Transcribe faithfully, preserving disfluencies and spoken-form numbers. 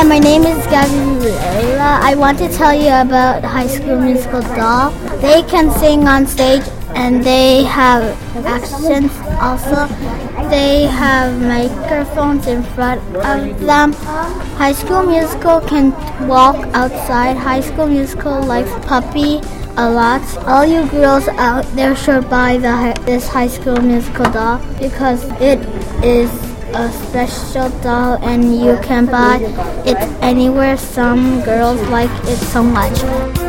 my name is Gabriela. I want to tell you about High School Musical Doll. They can sing on stage and they have accents also. They have microphones in front of them. High School Musical can walk outside. High School Musical likes Puppy a lot. All you girls out there should buy the, this High School Musical doll because it is a special doll and you can buy it anywhere. Some girls like it so much.